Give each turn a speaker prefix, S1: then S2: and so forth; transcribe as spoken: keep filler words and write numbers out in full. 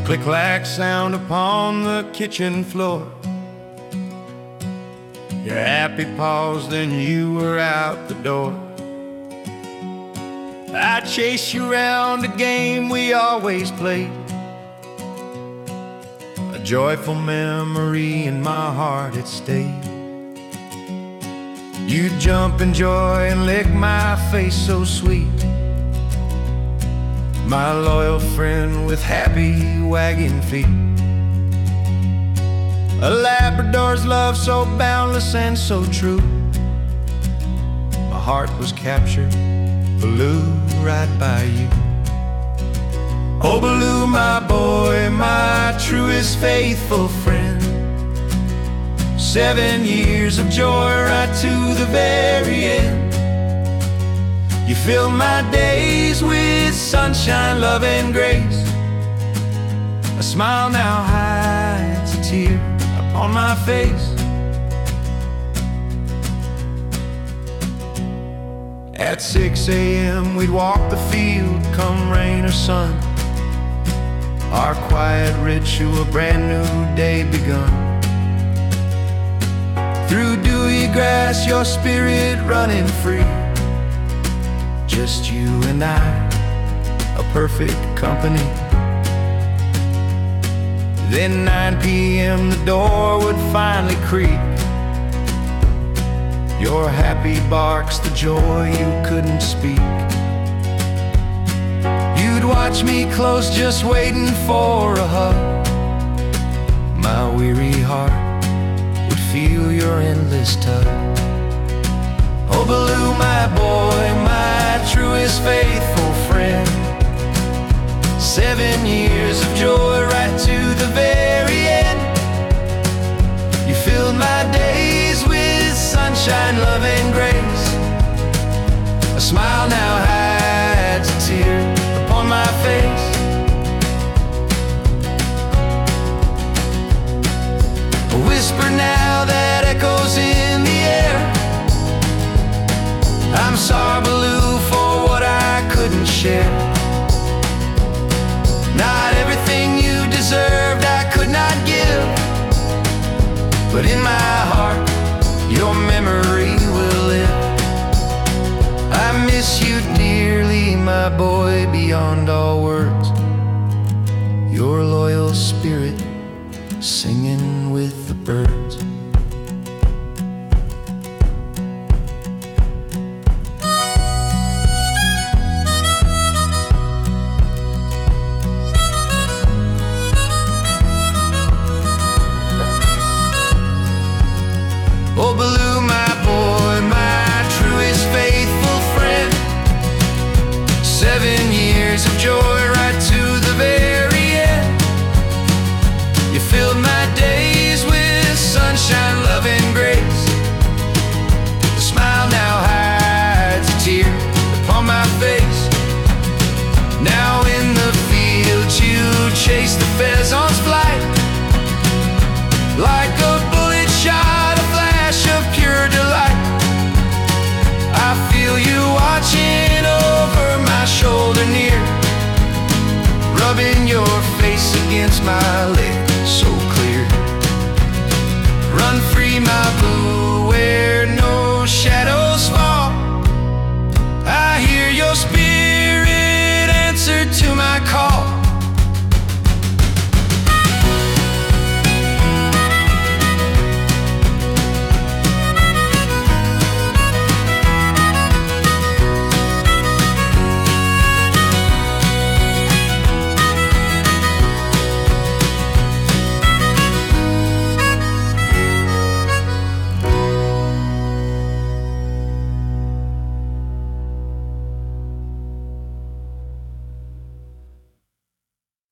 S1: click-clack sound upon the kitchen floor. Your happy pause, then you were out the door. I chased you around a game we always played, a joyful memory in my heart it stayed. You'd jump in joy and lick my face so sweet, my loyal friend with happy wagging feet. A Labrador's love so boundless and so true, my heart was captured, Baloo, right by you. Oh Baloo, my boy, my truest faithful friend, seven years of joy right to the very end. You fill my days with sunshine, love and grace. A smile now hides a tear upon my face. At six A M we'd walk the field, come rain or sun, our quiet ritual, a brand new day begun. Through dewy grass, your spirit running free, just you and I, a perfect company. Then nine P M the door would finally creak, your happy barks, the joy you couldn't speak. You'd watch me close, just waiting for a hug. My weary heart would feel your endless tug. Oh Baloo, my boy, my truest faithful friend, seven years of joy right to the very end. You filled my days with sunshine, love and grace. A smile now hides a tear upon my face. A whisper now that echoes in the air, I'm sorry, Baloo, for what I couldn't share. Not everything you deserved I could not give, but in my heart your memory will live. I miss you dearly, my boy, beyond all words. Your loyal spirit singing with the birds.